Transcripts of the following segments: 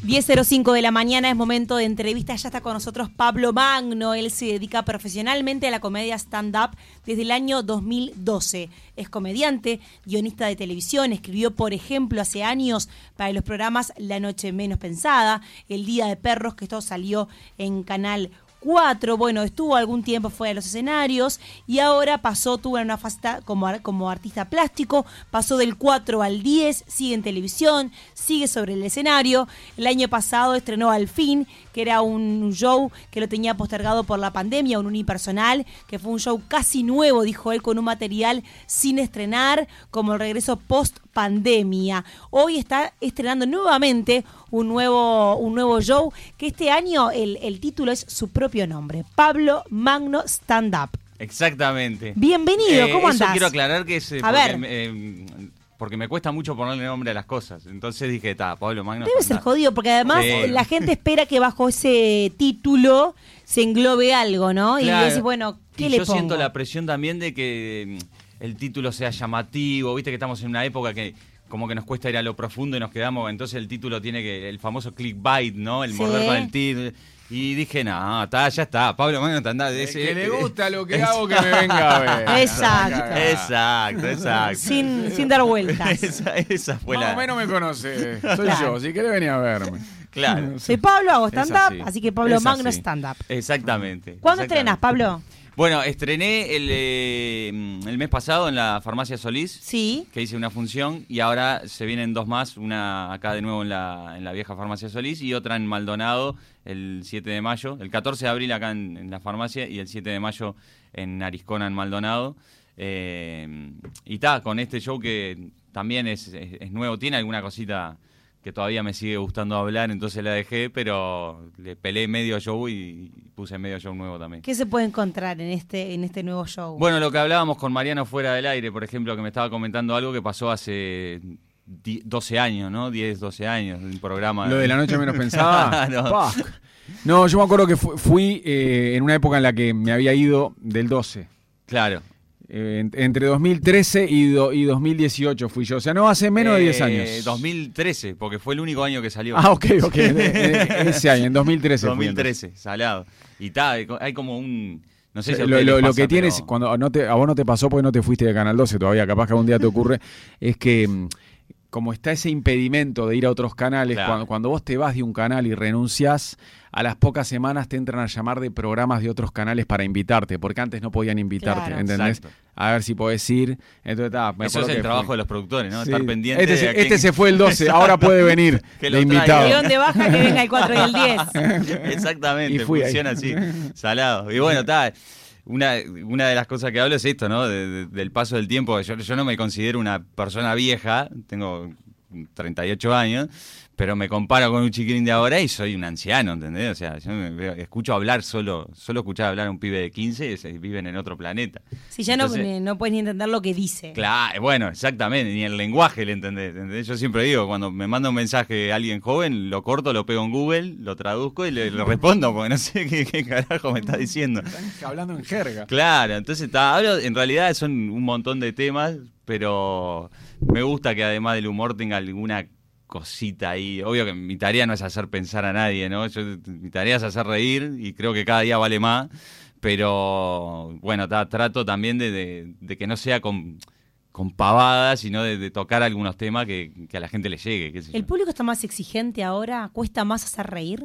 10:05 de la mañana, es momento de entrevista. Ya está con nosotros Pablo Magno. Él se dedica profesionalmente a la comedia stand-up desde el año 2012. Es comediante, guionista de televisión. Escribió, por ejemplo, hace años para los programas La Noche Menos Pensada, El Día de Perros, que esto salió en Canal 4. Bueno, estuvo algún tiempo fuera de los escenarios y ahora tuvo una faceta como artista plástico, pasó del 4 al 10, sigue en televisión, sigue sobre el escenario. El año pasado estrenó Al Fin, que era un show que lo tenía postergado por la pandemia, un unipersonal, que fue un show casi nuevo, dijo él, con un material sin estrenar, como el regreso post-pandemia. Hoy está estrenando nuevamente un nuevo show, que este año el título es su propio nombre, Pablo Magno Stand Up. Exactamente. Bienvenido, ¿cómo andás? Eso quiero aclarar que es porque me cuesta mucho ponerle nombre a las cosas. Entonces dije, Pablo Magno. Debe ser jodido, porque además la gente espera que bajo ese título se englobe algo, ¿no? Claro. Y decís, bueno, ¿qué le pongo? Yo siento la presión también de que el título sea llamativo. Viste que estamos en una época que como que nos cuesta ir a lo profundo y nos quedamos. Entonces el título tiene el famoso clickbait, ¿no? El morder con el título. Y dije, ya está, Pablo Magno Stand-Up. Que le gusta lo que hago, que me venga a ver. Exacto. Sin dar vueltas. Esa fue Más o menos me conoce. Soy yo, si querés venir a verme. Claro. Soy Pablo, hago stand-up, así que Pablo Magno Stand-up. Exactamente. ¿Cuándo estrenás, Pablo? Bueno, estrené el mes pasado en la Farmacia Solís, sí, que hice una función, y ahora se vienen dos más, una acá de nuevo en la vieja Farmacia Solís y otra en Maldonado el 7 de mayo, el 14 de abril acá en la farmacia y el 7 de mayo en Ariscona, en Maldonado. Y con este show que también es nuevo, tiene alguna cosita que todavía me sigue gustando hablar, entonces la dejé, pero le pelé medio show y puse medio show nuevo también. ¿Qué se puede encontrar en este nuevo show? Bueno, lo que hablábamos con Mariano fuera del aire, por ejemplo, que me estaba comentando algo que pasó hace 12 años, ¿no? 10, 12 años, un programa. ¿Lo de La Noche Menos Pensada? No, yo me acuerdo que fui en una época en la que me había ido del 12. Claro. Entre 2013 y 2018 fui yo. O sea, no hace menos de 10 años. 2013, porque fue el único año que salió. Ok. Ese año, en 2013. 2013, salado. Y hay como un... No sé si lo que tienes, cuando a vos no te pasó porque no te fuiste de Canal 12 todavía, capaz que algún día te ocurre, es que como está ese impedimento de ir a otros canales, claro. cuando vos te vas de un canal y renunciás, a las pocas semanas te entran a llamar de programas de otros canales para invitarte, porque antes no podían invitarte, claro, ¿entendés? Exacto. A ver si podés ir. Entonces, eso es el trabajo de los productores, ¿no? Sí. Estar pendiente Este se fue el 12, ahora puede venir de invitado. ¿De dónde baja que venga el 4 y el 10? Exactamente, funciona así, salado. Y bueno, Una de las cosas que hablo es esto, ¿no? Del paso del tiempo. Yo no me considero una persona vieja, tengo 38 años, pero me comparo con un chiquilín de ahora y soy un anciano, ¿entendés? O sea, yo escucho hablar solo escuchar hablar a un pibe de 15, viven en otro planeta. Sí, ya entonces, no puedes ni entender lo que dice. Claro, bueno, exactamente, ni el lenguaje le entendés. Yo siempre digo, cuando me manda un mensaje a alguien joven, lo corto, lo pego en Google, lo traduzco y le respondo, porque no sé qué carajo me está diciendo. Están hablando en jerga. Claro, entonces hablo, en realidad son un montón de temas, pero me gusta que además del humor tenga alguna cosita ahí. Obvio que mi tarea no es hacer pensar a nadie, ¿no? Mi tarea es hacer reír y creo que cada día vale más, pero bueno, trato también de que no sea con pavadas, sino de tocar algunos temas que a la gente le llegue. Qué sé yo. ¿El público está más exigente ahora? ¿Cuesta más hacer reír?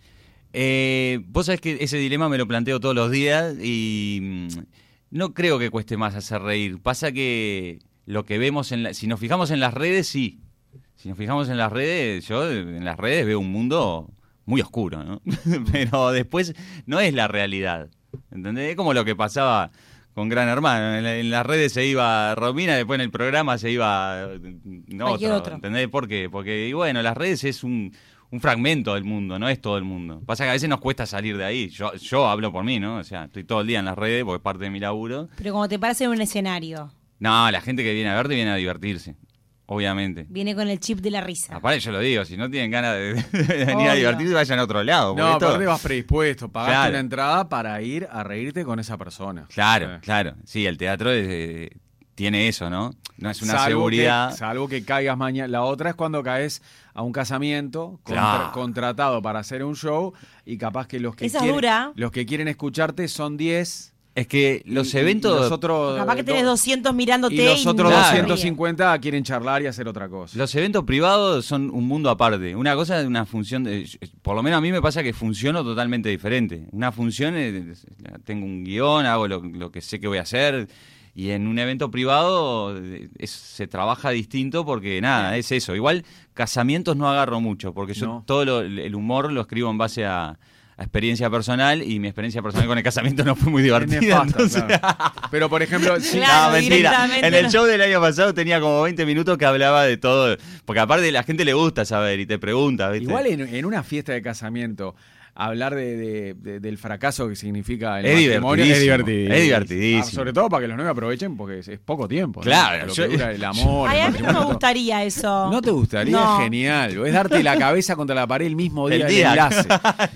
Vos sabés que ese dilema me lo planteo todos los días y no creo que cueste más hacer reír. Pasa que lo que vemos si nos fijamos en las redes, sí. Si nos fijamos en las redes, yo en las redes veo un mundo muy oscuro, ¿no? Pero después no es la realidad, ¿entendés? Es como lo que pasaba con Gran Hermano. En las redes se iba Romina, después en el programa se iba otro, ¿entendés? ¿Por qué? Porque, y bueno, las redes es un fragmento del mundo, no es todo el mundo. Pasa que a veces nos cuesta salir de ahí. Yo hablo por mí, ¿no? O sea, estoy todo el día en las redes porque es parte de mi laburo. Pero como te paras en un escenario. No, la gente que viene a verte viene a divertirse. Obviamente. Viene con el chip de la risa. Aparte yo lo digo, si no tienen ganas de venir a divertirse, vayan a otro lado. No, aparte vas predispuesto, pagaste una entrada para ir a reírte con esa persona. Claro. Sí, el teatro tiene eso, ¿no? No es una seguridad. Salvo que caigas mañana. La otra es cuando caes a un casamiento contratado para hacer un show y capaz que los que quieren escucharte son 10. Es que los eventos... Los otros, capaz que tenés 200 mirándote. Y los otros 250 quieren charlar y hacer otra cosa. Los eventos privados son un mundo aparte. Una cosa es una función... por lo menos a mí me pasa que funciono totalmente diferente. Una función, tengo un guión, hago lo que sé que voy a hacer... Y en un evento privado se trabaja distinto porque nada, es eso. Igual casamientos no agarro mucho porque yo todo el humor lo escribo en base a experiencia personal y mi experiencia personal con el casamiento no fue muy divertida. Nefasta, claro. Pero por ejemplo... no, mentira. En el show del año pasado tenía como 20 minutos que hablaba de todo. Porque aparte la gente le gusta saber y te pregunta, ¿viste? Igual en una fiesta de casamiento... Hablar del fracaso que significa el matrimonio es divertidísimo. Sobre todo para que los novios aprovechen porque es poco tiempo. Claro. ¿no? Lo que dura el amor. A mí no me gustaría eso. ¿No te gustaría? No. Genial. Es darte la cabeza contra la pared el mismo día del enlace.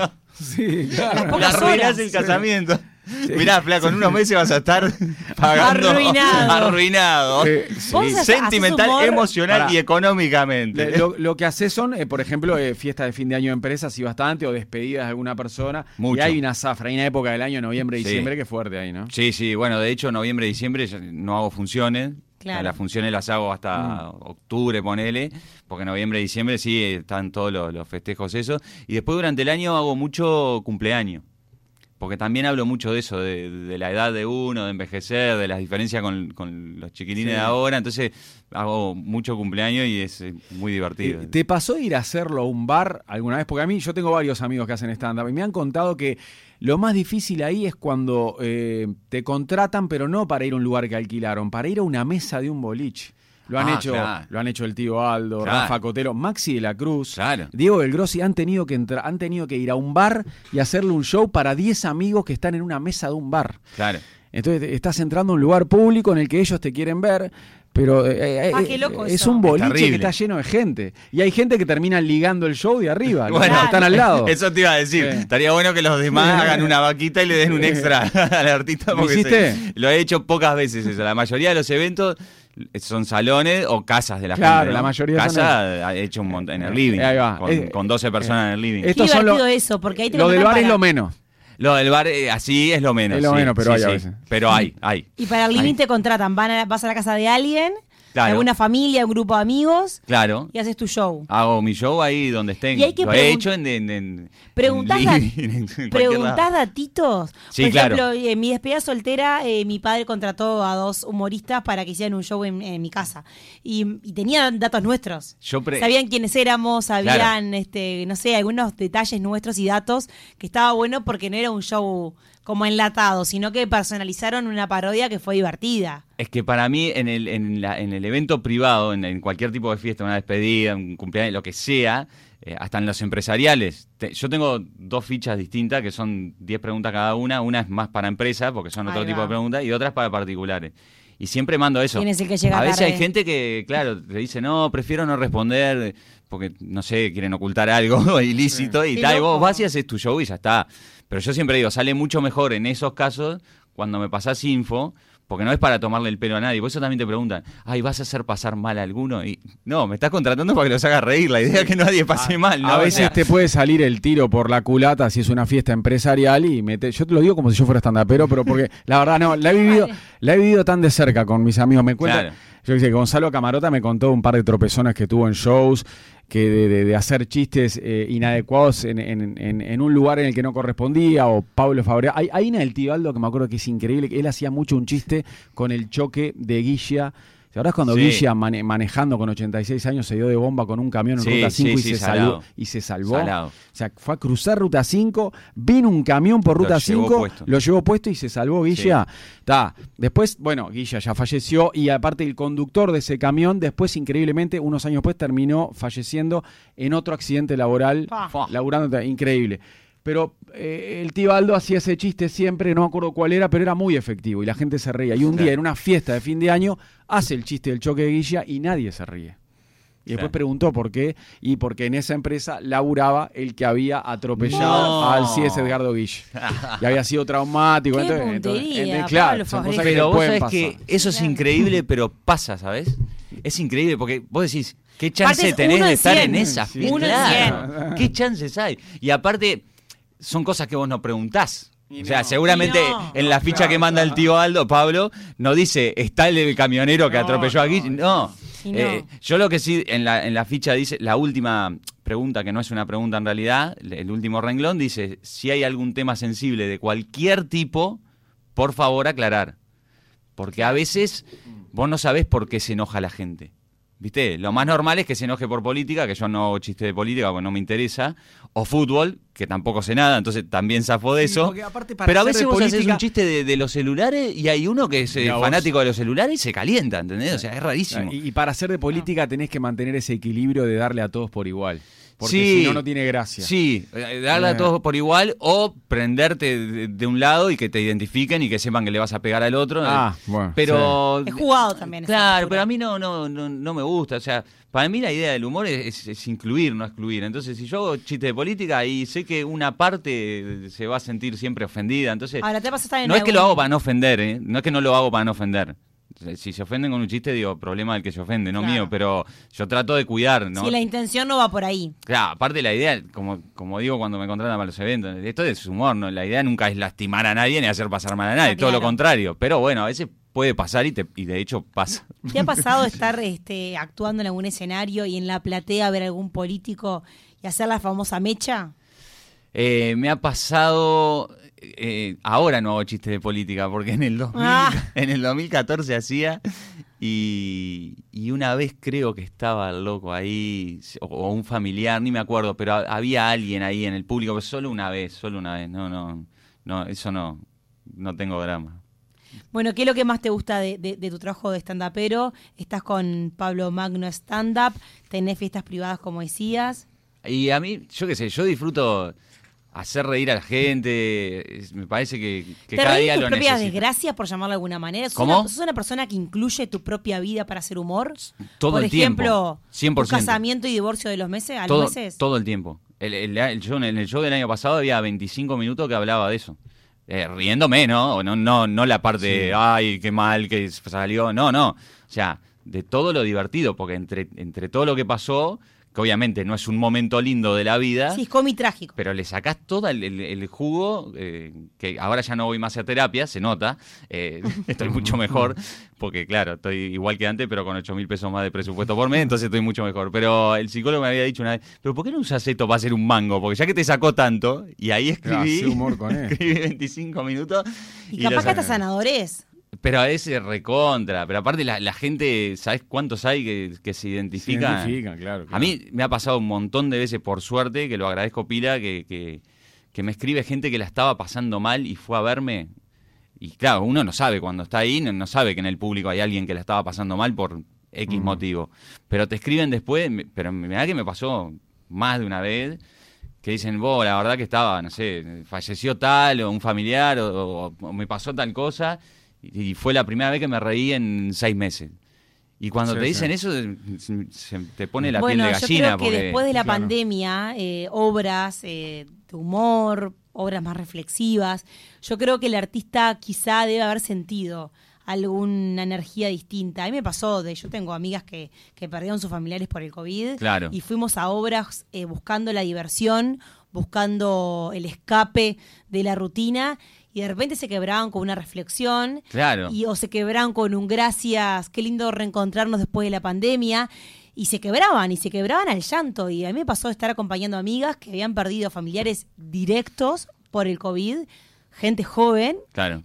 Sí, claro. Arruinás el casamiento. Sí. Mirá, flaco, en unos meses vas a estar pagando arruinado. Sí. Sentimental, emocional y económicamente. Lo que haces son, por ejemplo, fiestas de fin de año de empresas y bastante, o despedidas de alguna persona. Mucho. Y hay una zafra, hay una época del año, noviembre, diciembre, que es fuerte ahí, ¿no? Sí, bueno, de hecho, noviembre, diciembre no hago funciones. Claro. Las funciones las hago hasta octubre, ponele, porque noviembre, diciembre sí están todos los festejos eso. Y después durante el año hago mucho cumpleaños. Porque también hablo mucho de eso, de la edad de uno, de envejecer, de las diferencias con los chiquilines de ahora. Entonces hago mucho cumpleaños y es muy divertido. ¿Te pasó ir a hacerlo a un bar alguna vez? Porque a mí, yo tengo varios amigos que hacen stand-up y me han contado que lo más difícil ahí es cuando te contratan, pero no para ir a un lugar que alquilaron, para ir a una mesa de un boliche. Lo han hecho el tío Aldo, Rafa Cotelo, Maxi de la Cruz, Diego del Grossi, han tenido que ir a un bar y hacerle un show para 10 amigos que están en una mesa de un bar. Claro. Entonces estás entrando a un lugar público en el que ellos te quieren ver, pero qué loco es eso. Un boliche que está lleno de gente. Y hay gente que termina ligando el show de arriba, bueno, que están al lado. Eso te iba a decir. Estaría bueno que los demás hagan una vaquita y le den un extra al artista. ¿Lo hiciste? Lo he hecho pocas veces eso. La mayoría de los eventos son salones o casas de la gente. Claro, la mayoría casa he hecho un montón en el living. Ahí va. Con 12 personas en el living. Qué divertido eso, porque ahí te lo del bar es lo menos. Lo del bar así es lo menos. Es lo menos, pero hay a veces. Pero hay. Y para el living te contratan, vas a la casa de alguien, claro, alguna familia, un grupo de amigos, claro, y haces tu show. Hago mi show ahí donde estén. Lo he hecho en ¿Preguntás datitos? Sí, por ejemplo, claro. En mi despedida soltera, mi padre contrató a 2 humoristas para que hicieran un show en mi casa. Y tenían datos nuestros. Sabían quiénes éramos, sabían, no sé, algunos detalles nuestros y datos, que estaba bueno porque no era un show como enlatado, sino que personalizaron una parodia que fue divertida. Es que para mí, en el evento privado, en cualquier tipo de fiesta, una despedida, un cumpleaños, lo que sea, hasta en los empresariales, yo tengo 2 fichas distintas que son 10 preguntas cada una. Una es más para empresas, porque son otro tipo de preguntas, y otras para particulares. Y siempre mando eso. ¿Quién es el que llega a veces tarde? Hay gente que, claro, te dice, no, prefiero no responder, porque, no sé, quieren ocultar algo ilícito y tal. Y vos vas y haces tu show y ya está. Pero yo siempre digo, sale mucho mejor en esos casos cuando me pasás info, porque no es para tomarle el pelo a nadie. Por eso también te preguntan, ¿vas a hacer pasar mal a alguno? Y no, me estás contratando para que los haga reír. La idea es que nadie pase mal, ¿no? A veces te puede salir el tiro por la culata si es una fiesta empresarial y yo te lo digo como si yo fuera stand-upero, pero porque la verdad no, la he vivido tan de cerca con mis amigos. Me cuentan, claro. Yo qué sé, Gonzalo Camarota me contó un par de tropezones que tuvo en shows, que de hacer chistes inadecuados en un lugar en el que no correspondía, o Pablo Fabregat. Hay una del tío Aldo que me acuerdo que es increíble, que él hacía mucho un chiste con el choque de Guilla. ¿Te acordás cuando Guilla manejando con 86 años se dio de bomba con un camión en Ruta 5 y se salvó? Salado. O sea, fue a cruzar Ruta 5, vino un camión por Ruta 5, lo llevó puesto y se salvó Guilla. Después, bueno, Guilla ya falleció y aparte el conductor de ese camión, después increíblemente, unos años después terminó falleciendo en otro accidente laboral, laburando, increíble. Pero el tío Aldo hacía ese chiste siempre, no me acuerdo cuál era, pero era muy efectivo y la gente se reía. Y un día en una fiesta de fin de año hace el chiste del choque de Guilla y nadie se ríe. Y después preguntó por qué, y porque en esa empresa laburaba el que había atropellado al CIES Edgardo Guille. Y había sido traumático. Qué Entonces, puntería, claro, Pablo son cosas Fabrega. que Pero vos pueden sabés pasar. que eso es increíble, pero pasa, ¿sabés? Es increíble porque vos decís, ¿qué chance Aparte es tenés uno de en estar 100. en esa Sí. fiesta? Uno en Claro. ¿Qué chances hay? Y aparte, son cosas que vos no preguntás. Y O sea, no. seguramente Y no. en la ficha que manda el tío Aldo, Pablo, no dice, está el camionero que No, atropelló aquí. No. Y no. Yo lo que sí, en la ficha dice, la última pregunta, que no es una pregunta en realidad, el último renglón dice, si hay algún tema sensible de cualquier tipo, por favor aclarar. Porque a veces vos no sabés por qué se enoja la gente. ¿Viste? Lo más normal es que se enoje por política, que yo no hago chiste de política porque no me interesa, o fútbol, que tampoco sé nada, entonces también zafo de Sí, eso. porque aparte para Pero a hacer veces de vos haces política- un chiste de los celulares y hay uno que es Mirá vos. fanático de los celulares y se calienta, ¿entendés? O sea, es rarísimo. Y para hacer de política tenés que mantener ese equilibrio de darle a todos por igual. Porque Sí. si no, no tiene gracia. Sí, darle a todos por igual o prenderte de un lado y que te identifiquen y que sepan que le vas a pegar al otro. Bueno. Pero Es jugado también. esa claro, postura. pero a mí no me gusta. O sea, para mí la idea del humor es incluir, no excluir. Entonces, si yo hago chistes de política y sé que una parte se va a sentir siempre ofendida, entonces Ahora te vas a estar en no es que algún- lo hago para no ofender, ¿eh? No es que no lo hago para no ofender. Si se ofenden con un chiste, digo, problema del que se ofende, no Claro. mío, pero yo trato de cuidar, ¿no? Si la intención no va por ahí. Claro, aparte la idea, como digo cuando me contratan para los eventos, esto es humor, ¿no? La idea nunca es lastimar a nadie ni hacer pasar mal a nadie, todo lo Claro. contrario. Pero bueno, a veces puede pasar y de hecho pasa. ¿Te ha pasado estar actuando en algún escenario y en la platea ver algún político y hacer la famosa mecha? Me ha pasado, ahora no hago chistes de política, porque en el 2014 hacía y una vez creo que estaba el loco ahí, o un familiar, ni me acuerdo, pero había alguien ahí en el público, pero solo una vez, no, eso no tengo drama. Bueno, ¿qué es lo que más te gusta de tu trabajo de stand-upero? Estás con Pablo Magno Stand Up, tenés fiestas privadas como decías. Y a mí, yo qué sé, yo disfruto hacer reír a la gente, me parece que ¿Te cada reís día tus lo propias necesito. desgracias, por llamarlo de alguna manera? ¿Cómo? ¿Sos una persona que incluye tu propia vida para hacer humor? Todo por el tiempo, ejemplo, 100%. tu casamiento y divorcio de los meses, a los meses. Todo el tiempo. En el show del año pasado había 25 minutos que hablaba de eso. Riéndome, ¿no? O no la parte de, ay, qué mal que salió. No. O sea, de todo lo divertido, porque entre todo lo que pasó, que obviamente no es un momento lindo de la vida, Sí, es cómico trágico. pero le sacás todo el jugo, que ahora ya no voy más a terapia, se nota, estoy mucho mejor, porque claro, estoy igual que antes, pero con 8.000 pesos más de presupuesto por mes, entonces estoy mucho mejor. Pero el psicólogo me había dicho una vez, pero ¿por qué no usas esto para hacer un mango? Porque ya que te sacó tanto, y ahí escribí, Hacé humor con él. escribí 25 minutos. Y lo capaz que hasta saqué. sanadores. Pero a veces recontra, pero aparte la gente, ¿sabes cuántos hay que se identifican? Claro. A mí me ha pasado un montón de veces, por suerte, que lo agradezco pila, que me escribe gente que la estaba pasando mal y fue a verme. Y claro, uno no sabe cuando está ahí, no sabe que en el público hay alguien que la estaba pasando mal por X motivo. Pero te escriben después, pero me da que me pasó más de una vez, que dicen, vos, la verdad que estaba, no sé, falleció tal, o un familiar, o me pasó tal cosa, y fue la primera vez que me reí en 6 meses. Y cuando Sí, te dicen sí. eso, se te pone la Bueno, piel de yo gallina. creo que porque, después de la claro. pandemia, obras de humor, obras más reflexivas, yo creo que el artista quizá debe haber sentido alguna energía distinta. A mí me pasó, yo tengo amigas que perdieron sus familiares por el COVID, Claro. y fuimos a obras buscando la diversión, buscando el escape de la rutina, y de repente se quebraban con una reflexión, Claro. o se quebraban con un gracias, qué lindo reencontrarnos después de la pandemia, y se quebraban al llanto. Y a mí me pasó de estar acompañando amigas que habían perdido familiares directos por el COVID, gente joven, Claro.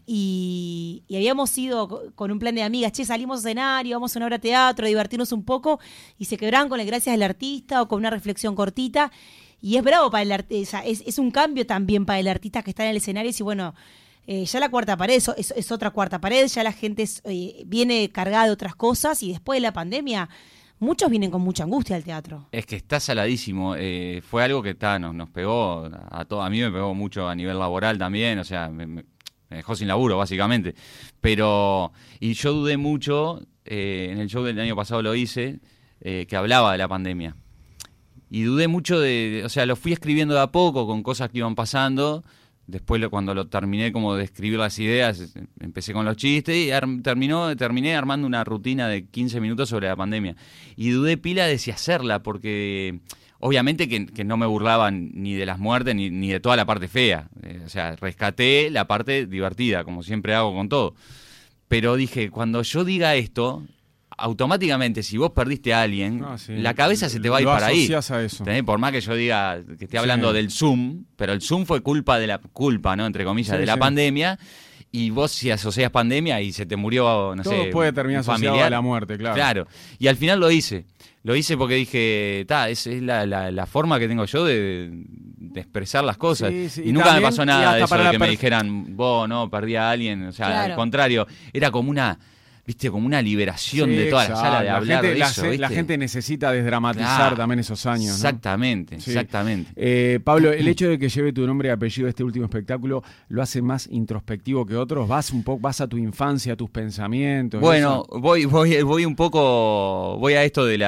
y habíamos ido con un plan de amigas, salimos a cenar y vamos a una obra de teatro, a divertirnos un poco, y se quebraban con el gracias del artista o con una reflexión cortita. Y es bravo para el artista, es un cambio también para el artista que está en el escenario. Y bueno, ya la cuarta pared es otra cuarta pared, ya la gente viene cargada de otras cosas, y después de la pandemia muchos vienen con mucha angustia al teatro. Es que está saladísimo. Fue algo que nos pegó a todos. A mí me pegó mucho a nivel laboral también. O sea, me dejó sin laburo, básicamente. Y yo dudé mucho. En el show del año pasado lo hice. que hablaba de la pandemia. Y dudé mucho o sea, lo fui escribiendo de a poco con cosas que iban pasando. Después, cuando lo terminé como de escribir las ideas, empecé con los chistes y terminé armando una rutina de 15 minutos sobre la pandemia. Y dudé pila de si hacerla, porque obviamente que no me burlaban ni de las muertes ni de toda la parte fea. O sea, rescaté la parte divertida, como siempre hago con todo. Pero dije, cuando yo diga esto, automáticamente, si vos perdiste a alguien, la cabeza se te va a ir para ahí. A eso. Por más que yo diga que esté hablando del Zoom, pero el Zoom fue culpa, ¿no? Entre comillas, de la pandemia. Y vos si asocias pandemia y se te murió, no sé, todo puede terminar asociado a la muerte, claro. Claro. Y al final lo hice. Lo hice porque dije, es la forma que tengo yo de expresar las cosas. Y nunca también, me pasó nada de eso, de que me dijeran, vos no, perdí a alguien. O sea, al contrario, era como una liberación de toda la sala de hablar de eso. ¿Viste? La gente necesita desdramatizar también esos años, ¿no? Exactamente, exactamente. Pablo, el hecho de que lleve tu nombre y apellido este último espectáculo, ¿lo hace más introspectivo que otros? ¿Vas a tu infancia, a tus pensamientos? Bueno, voy un poco, voy a esto de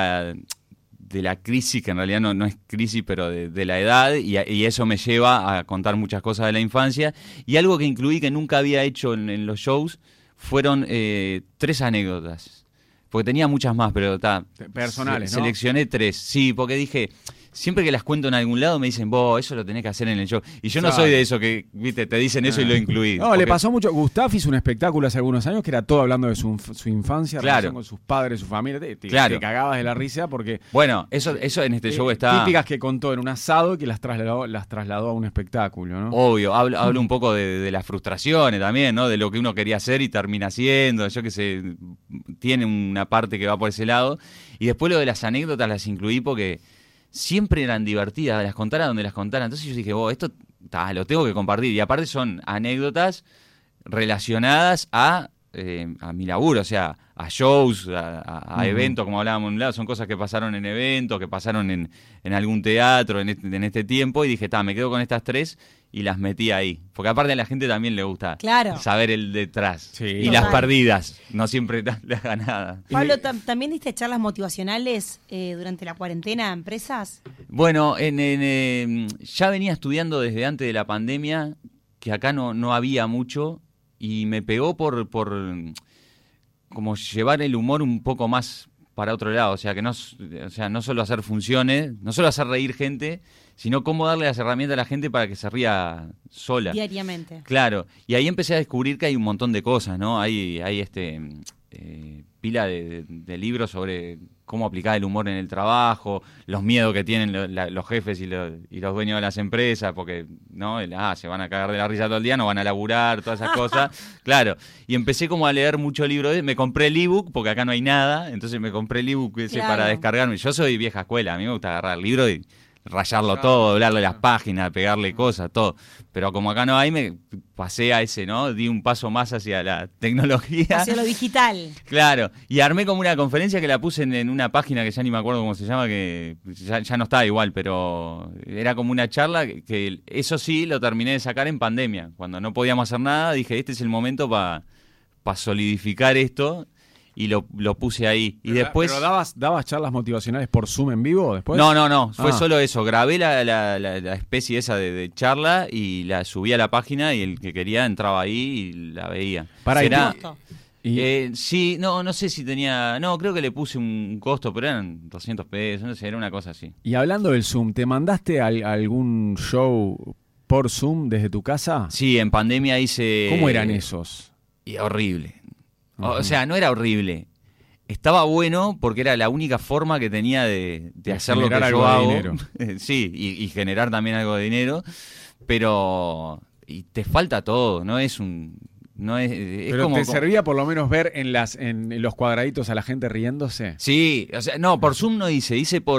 la crisis, que en realidad no es crisis, pero de la edad, y eso me lleva a contar muchas cosas de la infancia. Y algo que incluí que nunca había hecho en los shows, fueron 3 anécdotas, porque tenía muchas más, pero personales, ¿no? Seleccioné 3, sí, porque dije, siempre que las cuento en algún lado me dicen, vos, eso lo tenés que hacer en el show. Y yo no soy de eso que, viste, te dicen eso y lo incluí. No, le pasó mucho. Gustaf hizo un espectáculo hace algunos años que era todo hablando de su infancia, relación con sus padres, su familia. Te cagabas de la risa porque... Bueno, eso en este show está... Típicas que contó en un asado y que las trasladó a un espectáculo, ¿no? Obvio, hablo un poco de las frustraciones también, ¿no? De lo que uno quería hacer y termina haciendo. Yo qué sé, tiene una parte que va por ese lado. Y después lo de las anécdotas las incluí porque... siempre eran divertidas, las contara donde las contara. Entonces yo dije, esto lo tengo que compartir. Y aparte son anécdotas relacionadas a mi laburo, o sea, a shows, a eventos, como hablábamos en un lado. Son cosas que pasaron en eventos, que pasaron en algún teatro en este tiempo. Y dije, me quedo con estas 3 y las metí ahí. Porque aparte a la gente también le gusta saber el detrás. Y las perdidas, no siempre las ganadas. Pablo, ¿también diste charlas motivacionales durante la cuarentena a empresas? Bueno, ya venía estudiando desde antes de la pandemia, que acá no había mucho, y me pegó por como llevar el humor un poco más para otro lado. O sea, no solo hacer funciones, no solo hacer reír gente, sino cómo darle las herramientas a la gente para que se ría sola. Diariamente. Claro. Y ahí empecé a descubrir que hay un montón de cosas, ¿no? Hay pila de libros sobre cómo aplicar el humor en el trabajo, los miedos que tienen los jefes y los dueños de las empresas, porque no se van a cagar de la risa todo el día, no van a laburar, todas esas cosas. Claro. Y empecé como a leer mucho libro. Me compré el ebook, porque acá no hay nada, entonces me compré el ebook para descargarme. Yo soy vieja escuela, a mí me gusta agarrar el libro y rayarlo todo, doblarle las páginas, pegarle cosas, todo. Pero como acá no hay, me pasé a ese, ¿no? Di un paso más hacia la tecnología. Hacia lo digital. Claro. Y armé como una conferencia que la puse en una página que ya ni me acuerdo cómo se llama, que ya no está igual, pero era como una charla que eso sí lo terminé de sacar en pandemia. Cuando no podíamos hacer nada, dije, este es el momento para solidificar esto. Y lo puse ahí. Y después... ¿Pero dabas charlas motivacionales por Zoom en vivo después? No. Fue solo eso. Grabé la especie esa de charla y la subí a la página y el que quería entraba ahí y la veía. Sí, no sé si tenía... No, creo que le puse un costo, pero eran 200 pesos, no sé, era una cosa así. Y hablando del Zoom, ¿te mandaste algún show por Zoom desde tu casa? Sí, en pandemia hice... ¿Cómo eran esos? Y horrible. O sea, no era horrible. Estaba bueno porque era la única forma que tenía de hacer lo que yo hago. Sí, y generar también algo de dinero. Pero te falta todo, no es un... Pero como, ¿te servía por lo menos ver en los cuadraditos a la gente riéndose? Sí, o sea, no, por Zoom no hice por...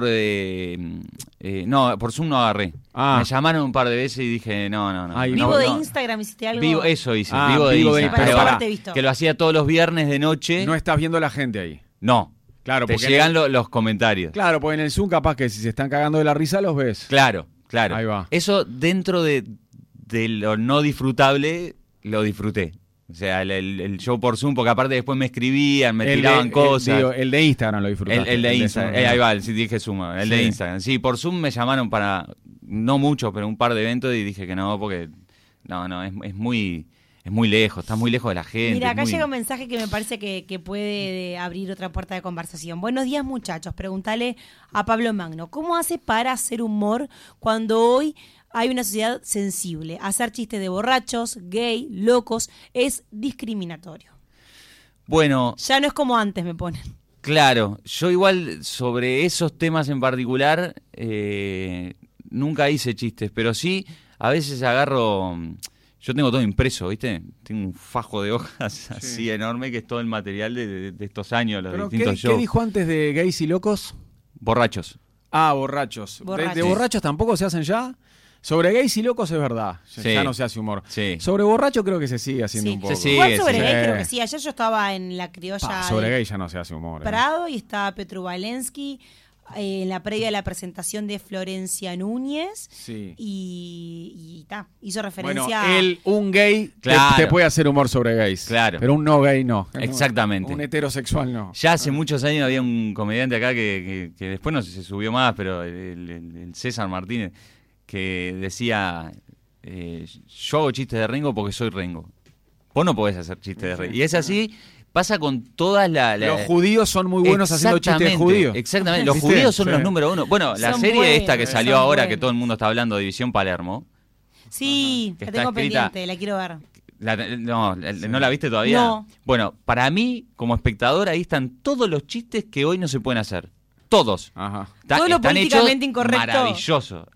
por Zoom no agarré. Me llamaron un par de veces y dije, no. ¿Vivo de Instagram hiciste algo? Eso hice, vivo de Instagram. Que lo hacía todos los viernes de noche. No estás viendo a la gente ahí. No. Claro, te llegan los comentarios. Claro, porque en el Zoom capaz que si se están cagando de la risa los ves. Claro. Ahí va. Eso dentro de lo no disfrutable lo disfruté. O sea, el show por Zoom, porque aparte después me escribían, me tiraban cosas. El de Instagram lo disfrutaste. El de Instagram, ahí va, sí dije Zoom, el de Instagram. Sí, por Zoom me llamaron para, no mucho, pero un par de eventos y dije que no, porque es muy lejos, está muy lejos de la gente. Mira, acá llega un mensaje que me parece que puede abrir otra puerta de conversación. Buenos días, muchachos. Pregúntale a Pablo Magno, ¿cómo hace para hacer humor cuando hoy hay una sociedad sensible? Hacer chistes de borrachos, gay, locos, es discriminatorio. Bueno, ya no es como antes, me ponen. Claro, yo igual sobre esos temas en particular nunca hice chistes, pero sí a veces agarro... Yo tengo todo impreso, ¿viste? Tengo un fajo de hojas así enorme que es todo el material de estos años, los distintos shows. ¿Qué dijo antes de gays y locos? Borrachos. Ah, borrachos. ¿De borrachos tampoco se hacen ya? Sobre gays y locos es verdad, ya no se hace humor. Sí. Sobre borracho creo que se sigue haciendo un poco. Igual sobre gay creo que sí. Ayer yo estaba en la criolla sobre gay ya no se hace humor. Prado y estaba Petru Valensky en la previa de la presentación de Florencia Núñez y hizo referencia bueno, un gay te puede hacer humor sobre gays, pero un no gay no. Exactamente. Un heterosexual no. Ya hace muchos años había un comediante acá que después no sé si se subió más, pero el César Martínez, que decía, yo hago chistes de Rengo porque soy Rengo. Vos no podés hacer chistes de Rengo. Y es así, pasa con todas los judíos son muy buenos haciendo chistes de judíos. Exactamente, los judíos son los número uno. Bueno, la serie esta que salió ahora, que todo el mundo está hablando, División Palermo. Sí, la tengo pendiente, la quiero ver. ¿No la viste todavía? No. Bueno, para mí, como espectador, ahí están todos los chistes que hoy no se pueden hacer. Todos. Ajá. Todo lo políticamente incorrecto. Maravilloso.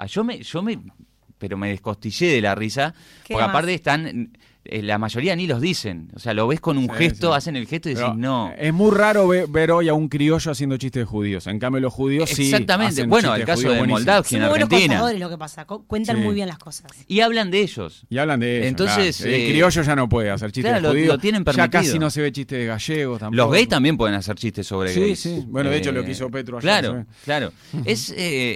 Pero me descostillé de la risa, porque aparte están... la mayoría ni los dicen. O sea, lo ves con un gesto, hacen el gesto y decís no. Es muy raro ver hoy a un criollo haciendo chistes de judíos. En cambio, los judíos sí. Exactamente. Bueno, el caso de Moldavsky en Argentina. Son lo que pasa. Cuentan muy bien las cosas. Y hablan de ellos. Entonces, el criollo ya no puede hacer chistes de judíos. Lo tienen permitido. Ya casi no se ve chistes de gallegos tampoco. Los gays también pueden hacer chistes sobre gays. Sí. Bueno, de hecho lo que hizo Petru ayer. Claro. Es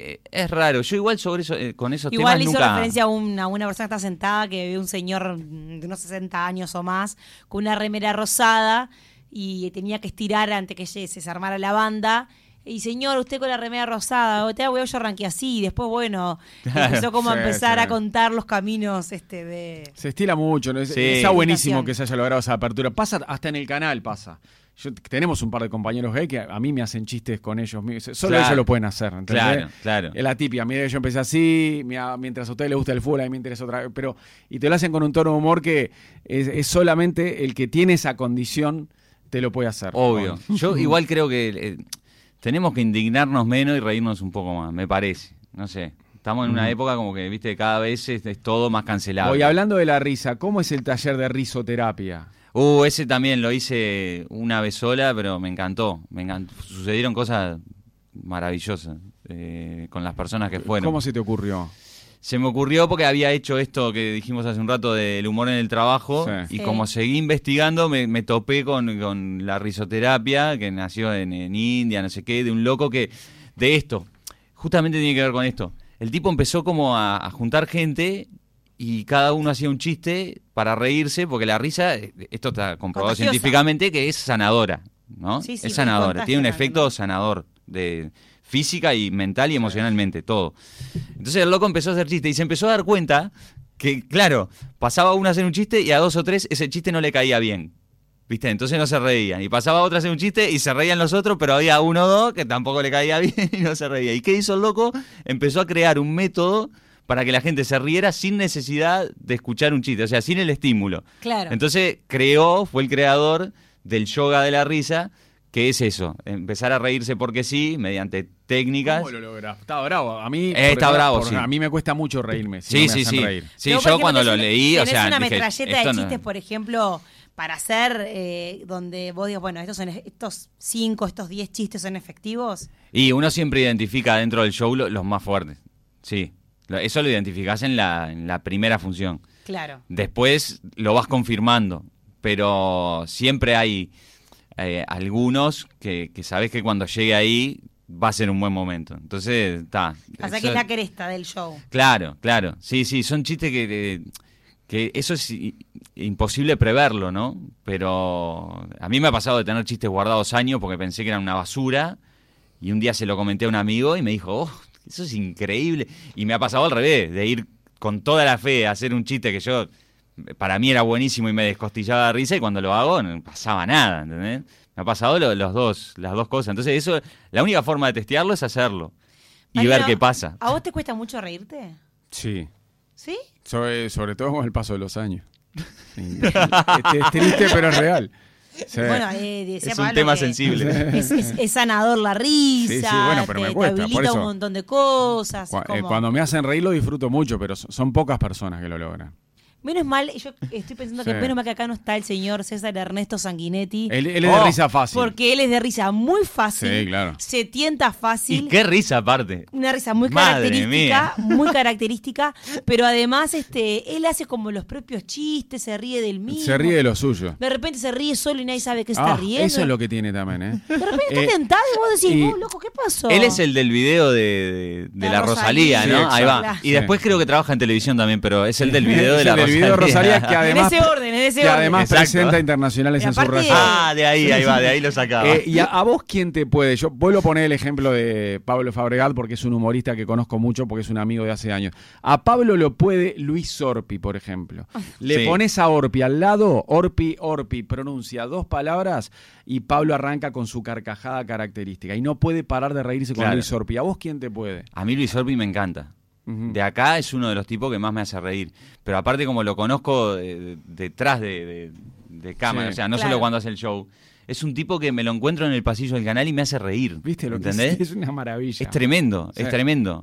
raro. Yo igual sobre eso, con esos igual temas hizo referencia a una persona que está sentada, que ve un señor de unos 60 años o más, con una remera rosada y tenía que estirar antes que se armara la banda. Y señor, usted con la remera rosada, yo arranqué así, y después, empezó como a empezar a contar los caminos de... Se estila mucho, ¿no? Está buenísimo que se haya logrado esa apertura. Pasa, hasta en el canal pasa. Tenemos un par de compañeros gay que a mí me hacen chistes con ellos. Solo ellos lo pueden hacer, ¿entendés? Claro. Es la típica. Mira, yo empecé así, mientras a usted le gusta el fútbol, a mí me interesa otra. Y te lo hacen con un tono de humor que es solamente el que tiene esa condición te lo puede hacer. Obvio. Yo igual creo que tenemos que indignarnos menos y reírnos un poco más, me parece. No sé. Estamos en una época como que, viste, cada vez es todo más cancelado. Y hablando de la risa, ¿cómo es el taller de risoterapia? Ese también lo hice una vez sola, pero me encantó. Sucedieron cosas maravillosas con las personas que fueron. ¿Cómo se te ocurrió? Se me ocurrió porque había hecho esto que dijimos hace un rato del humor en el trabajo y como seguí investigando me topé con la risoterapia que nació en India, no sé qué, de un loco que... De esto, justamente tiene que ver con esto. El tipo empezó como a juntar gente... Y cada uno hacía un chiste para reírse, porque la risa, esto está comprobado científicamente, que es sanadora, ¿no? Sí, es sanadora, tiene un efecto sanador de física y mental y emocionalmente, todo. Entonces el loco empezó a hacer chistes y se empezó a dar cuenta que, claro, pasaba uno a hacer un chiste y a dos o tres ese chiste no le caía bien. ¿Viste? Entonces no se reían. Y pasaba otro a hacer un chiste y se reían los otros, pero había uno o dos que tampoco le caía bien y no se reía. ¿Y qué hizo el loco? Empezó a crear un método para que la gente se riera sin necesidad de escuchar un chiste, o sea, sin el estímulo. Claro. Entonces fue el creador del yoga de la risa, que es eso, empezar a reírse porque sí, mediante técnicas. ¿Cómo lo lográs? Está bravo. A mí, a mí me cuesta mucho reírme. Sí. Reír. Sí, yo cuando lo leí, o sea, una dije, metralleta de chistes, por ejemplo, para hacer donde vos digas, bueno, estos 5, estos 10 chistes son efectivos. Y uno siempre identifica dentro del show los más fuertes, sí. Eso lo identificás en la primera función. Claro. Después lo vas confirmando, pero siempre hay algunos que sabés que cuando llegue ahí va a ser un buen momento. Entonces, está. O sea, que es la cresta del show. Claro. Sí, son chistes que eso es imposible preverlo, ¿no? Pero a mí me ha pasado de tener chistes guardados años porque pensé que eran una basura y un día se lo comenté a un amigo y me dijo, oh, eso es increíble. Y me ha pasado al revés, de ir con toda la fe a hacer un chiste que yo, para mí era buenísimo y me descostillaba de risa y cuando lo hago no pasaba nada, ¿entendés? Me ha pasado las dos cosas. Entonces eso, la única forma de testearlo es hacerlo y Mariano, ver qué pasa. ¿A vos te cuesta mucho reírte? Sí. ¿Sí? Sobre todo con el paso de los años. Es triste, pero es real. Sí. Bueno, decía Es un Pablo tema que sensible. es sanador la risa, Sí, bueno, pero me cuesta, te por habilita eso. un montón de cosas. Cuando me hacen reír lo disfruto mucho, pero son pocas personas que lo logran. Menos mal, yo estoy pensando que Sí. menos mal que acá no está el señor César Ernesto Sanguinetti. Él es de risa fácil. Porque él es de risa muy fácil. Sí, claro. Se tienta fácil. Y qué risa aparte. Una risa muy Madre característica, mía. muy característica, pero además él hace como los propios chistes, se ríe del mismo. Se ríe de lo suyo. De repente se ríe solo y nadie sabe que se está riendo. Eso es lo que tiene también, ¿eh? De repente está tentado y vos decís, y- "Oh, loco, ¿qué pasó?" Él es el del video de La la Rosalía, Rosalía. ¿no? Sí, Ahí va. exacto. Y después creo que trabaja en televisión también, pero es el del video de Es la el del Rosalía. video de Rosalía que además, en ese orden. que además Exacto. presenta internacionales Y en su aparte- radio. Ah, de ahí va, de ahí lo sacaba. ¿Y a vos quién te puede? Yo vuelvo a poner el ejemplo de Pablo Fabregat porque es un humorista que conozco mucho porque es un amigo de hace años. A Pablo lo puede Luis Sorpi, por ejemplo. Le Sí. pones a Orpi al lado, Orpi pronuncia 2 palabras y Pablo arranca con su carcajada característica y no puede parar de reírse con Claro. Luis Sorpi. ¿A vos quién te puede? A mí Luis Orpi me encanta. Ujú. De acá es uno de los tipos que más me hace reír. Pero aparte como lo conozco detrás de cámara, Sí. o sea, no Claro. solo cuando hace el show. Es un tipo que me lo encuentro en el pasillo del canal y me hace reír. ¿Viste lo que ¿entendés? es una maravilla? Es tremendo, Sí. es tremendo.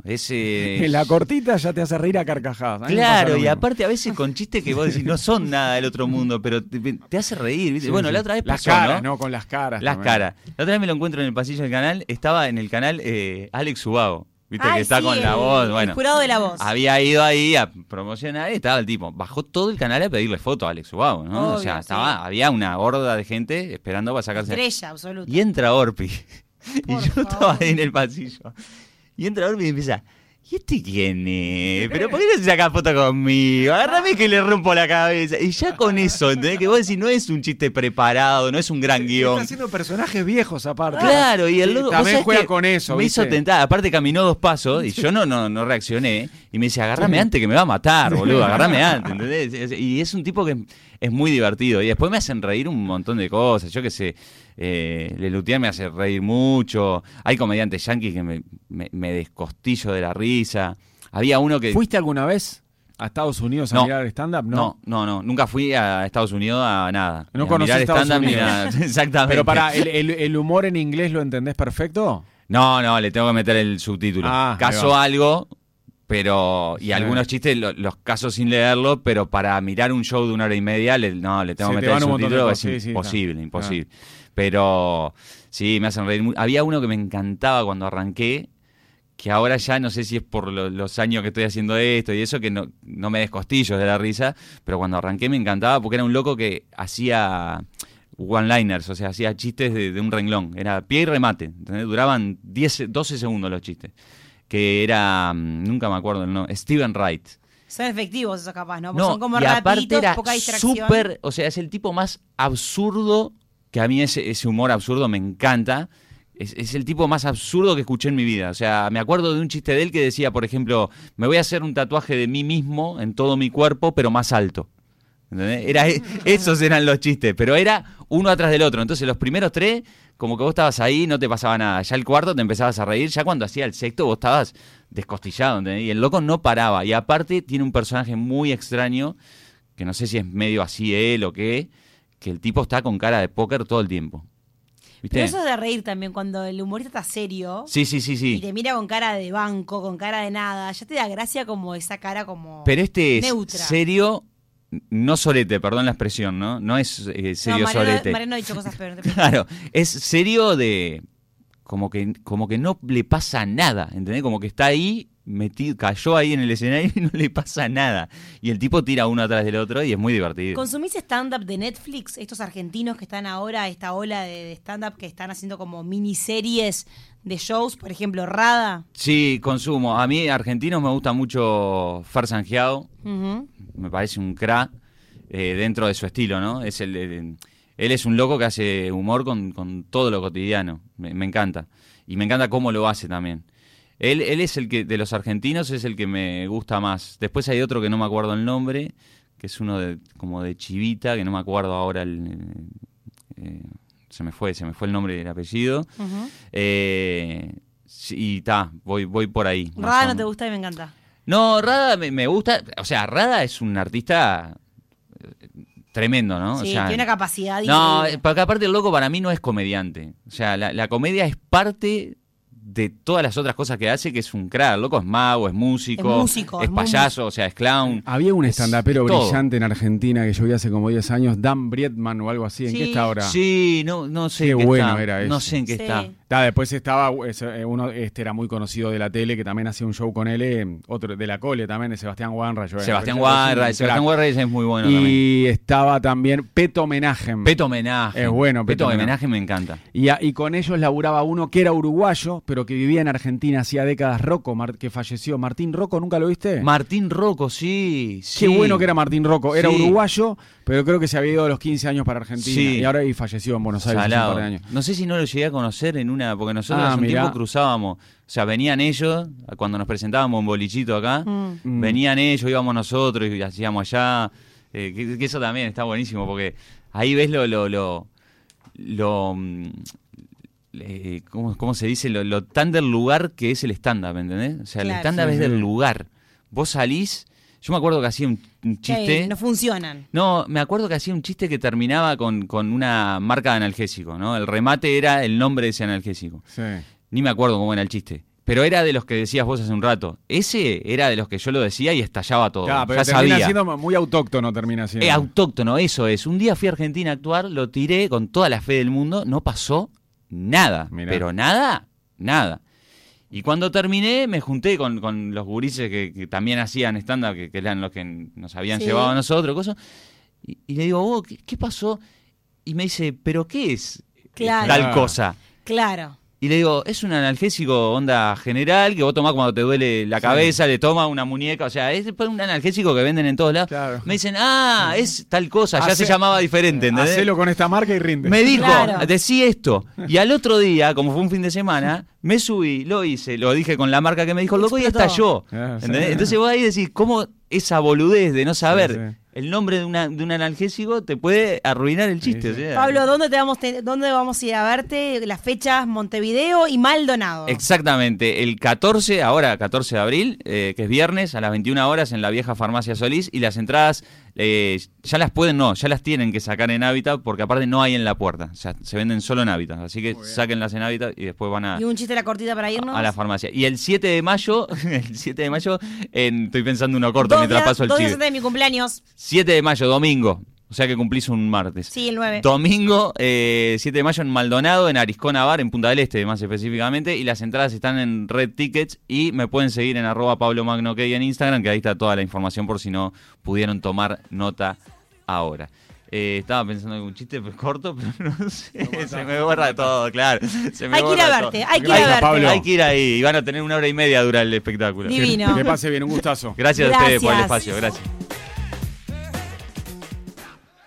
En la cortita ya te hace reír a carcajadas. A mí me pasa Claro, lo y mismo. aparte a veces con chistes que vos decís no son nada del otro mundo, pero te hace reír, ¿viste? Sí, Bueno, sí. la otra vez las pasó, caras, ¿no? ¿no? Con las caras. Las también. caras. La otra vez me lo encuentro en el pasillo del canal, estaba en el canal Alex Ubago, ¿viste? Ay, Que está sí, con la el- voz, el bueno. jurado de la voz. Había ido ahí a promocionar y estaba el tipo. Bajó todo el canal a pedirle foto a Alex Ubago, ¿no? Obvio, o sea, sí. había una horda de gente esperando para sacarse. Estrella absoluta. Y entra Orpi. Y Por yo favor. estaba ahí en el pasillo. Y entra Orpi y empieza, ¿y este quién es? ¿Pero por qué no se saca foto conmigo? Agárrame que le rompo la cabeza. Y ya con eso, ¿entendés? Que vos decís, no es un chiste preparado, no es un gran guión. Está haciendo personajes viejos aparte. Claro, y el Sí, loco vos también sabés juega que con eso, me ¿viste? hizo tentar, aparte caminó 2 pasos y yo no reaccioné y me dice, agárrame antes que me va a matar, boludo, agárrame antes, ¿entendés? Y es un tipo que es muy divertido y después me hacen reír un montón de cosas, yo qué sé, Lelutier me hace reír mucho, hay comediantes yanquis que me descostillo de la risa, había uno que... ¿Fuiste alguna vez a Estados Unidos a No. mirar stand-up? No, nunca fui a Estados Unidos a nada. No Ni a conocés mirar Estados stand-up ni Unidos. nada. Exactamente. Pero para, ¿el humor en inglés lo entendés perfecto? No, le tengo que meter el subtítulo. Ah, ahí Caso va. algo, pero... Y Sí. algunos chistes los caso sin leerlo, pero para mirar un show de 1 hora y media, le tengo Se que te meter el van un montón de subtítulo, cosas. es Sí, imposible, está. imposible. Pero sí, me hacen reír. Había uno que me encantaba cuando arranqué, que ahora ya no sé si es por los años que estoy haciendo esto y eso, que no me descostillo de la risa, pero cuando arranqué me encantaba porque era un loco que hacía one-liners, o sea, hacía chistes de un renglón, era pie y remate, ¿entendés? Duraban 12 segundos los chistes, que era, nunca me acuerdo el nombre, Steven Wright. Son efectivos esos capaz, ¿no? Porque No, son como y aparte rapiditos, era poca distracción. súper, o sea, es el tipo más absurdo, que a mí ese humor absurdo me encanta. Es el tipo más absurdo que escuché en mi vida. O sea, me acuerdo de un chiste de él que decía, por ejemplo, me voy a hacer un tatuaje de mí mismo en todo mi cuerpo, pero más alto. ¿Entendés? Esos eran los chistes, pero era uno atrás del otro. Entonces los primeros 3, como que vos estabas ahí, no te pasaba nada. Ya el cuarto te empezabas a reír, ya cuando hacía el sexto vos estabas descostillado, ¿entendés? Y el loco no paraba. Y aparte tiene un personaje muy extraño, que no sé si es medio así él o qué, que el tipo está con cara de póker todo el tiempo. ¿Viste? Pero eso es de reír también, cuando el humorista está serio Sí. y te mira con cara de banco, con cara de nada, ya te da gracia como esa cara como Pero este es neutra. serio, no sorete, perdón la expresión, ¿no? No es serio no, sorete. Mariano ha dicho cosas peores. No te preocupes. Claro, es serio de como que no le pasa nada, ¿entendés? Como que está ahí metido, cayó ahí en el escenario y no le pasa nada. Y el tipo tira uno atrás del otro y es muy divertido. ¿Consumís stand-up de Netflix? Estos argentinos que están ahora, esta ola de stand-up que están haciendo como miniseries de shows, por ejemplo, Rada. Sí, consumo. A mí, argentino, me gusta mucho Fer Sangiao. Uh-huh. Me parece un crack dentro de su estilo, ¿no? Él es un loco que hace humor con todo lo cotidiano. Me encanta. Y me encanta cómo lo hace también. Él es el que, de los argentinos, es el que me gusta más. Después hay otro que no me acuerdo el nombre, que es uno como de Chivita, que no me acuerdo ahora se me fue el nombre y el apellido. Uh-huh. Y voy por ahí. Rada no te gusta y me encanta. No, Rada me gusta. O sea, Rada es un artista tremendo, ¿no? Sí, o sea, tiene una capacidad. No, porque aparte el loco para mí no es comediante. O sea, la comedia es parte de todas las otras cosas que hace, que es un crack. El loco es mago, es músico, es payaso, o sea, es clown. Había un estandapero brillante en Argentina que yo vi hace como 10 años, Dan Briedman o algo así. ¿En qué está ahora? Sí, no sé qué en qué bueno está. Era no ese. sé en qué está. Después estaba uno, era muy conocido de la tele, que también hacía un show con él, otro de la Cole también, de Sebastián Wanra. Sebastián Wanra es muy bueno y también. Y estaba también Peto Menahem. Es bueno, Peto Menahem me encanta. Y con ellos laburaba uno que era uruguayo, pero que vivía en Argentina hacía décadas, Rocco, que falleció. Martín Rocco, ¿nunca lo viste? Martín Rocco, sí. Qué bueno que era Martín Rocco. Era uruguayo, pero creo que se había ido a los 15 años para Argentina. Sí. Y ahora falleció en Buenos Aires hace un par de años. No sé si no lo llegué a conocer porque nosotros hace un tiempo cruzábamos. O sea, venían ellos, cuando nos presentábamos en Bolichito acá, venían ellos, íbamos nosotros y hacíamos allá. Que eso también está buenísimo, porque ahí ves ¿cómo se dice? Lo tan del lugar que es el stand-up, ¿entendés? O sea, el stand-up es del lugar. Vos salís. Yo me acuerdo que hacía un chiste. No funcionan. No, me acuerdo que hacía un chiste que terminaba con una marca de analgésico, ¿no? El remate era el nombre de ese analgésico. Sí. Ni me acuerdo cómo era el chiste. Pero era de los que decías vos hace un rato. Ese era de los que yo lo decía y estallaba todo. Claro, pero ya termina sabía. siendo muy autóctono, termina siendo. Autóctono, eso es. Un día fui a Argentina a actuar, lo tiré con toda la fe del mundo, no pasó nada. Mirá. Pero nada. Y cuando terminé, me junté con los gurises que también hacían stand-up, que eran los que nos habían llevado a nosotros, cosas. Y le digo, ¿qué pasó? Y me dice, ¿pero qué es tal cosa? Claro. Y le digo, es un analgésico onda general que vos tomás cuando te duele la cabeza, le tomas una muñeca, o sea, es un analgésico que venden en todos lados. Claro. Me dicen, es tal cosa, ya se llamaba diferente, ¿entendés? Hacelo con esta marca y rinde. Me dijo, decí esto. Y al otro día, como fue un fin de semana, me subí, lo hice, lo dije con la marca que me dijo el loco y estalló. Entonces vos ahí decís, ¿cómo esa boludez de no saber el nombre de un analgésico te puede arruinar el chiste? Sí. O sea, Pablo, ¿dónde vamos a ir a verte? Las fechas Montevideo y Maldonado. Exactamente, el 14 de abril, que es viernes, a las 21 horas en la vieja Farmacia Solís, y las entradas ya las tienen que sacar en Hábitat, porque aparte no hay en la puerta, o sea, se venden solo en Hábitat, así que sáquenlas en Hábitat y después van a... ¿Y un chiste de la cortita para irnos? A la farmacia. Y el 7 de mayo, estoy pensando uno corto mientras paso el chivo. 2 días antes de mi cumpleaños. 7 de mayo, domingo. O sea que cumplís un martes. Sí, el 9. Domingo, 7 de mayo en Maldonado, en Ariscona Bar, en Punta del Este más específicamente. Y las entradas están en Red Tickets. Y me pueden seguir en @PabloMagnoK en Instagram, que ahí está toda la información por si no pudieron tomar nota ahora. Estaba pensando en un chiste corto, pero no sé, se me borra todo, claro. Hay que ir a verte, hay que ir ahí. Y van a tener 1 hora y media dura el espectáculo. Divino. Que pase bien, un gustazo. Gracias a ustedes por el espacio, gracias.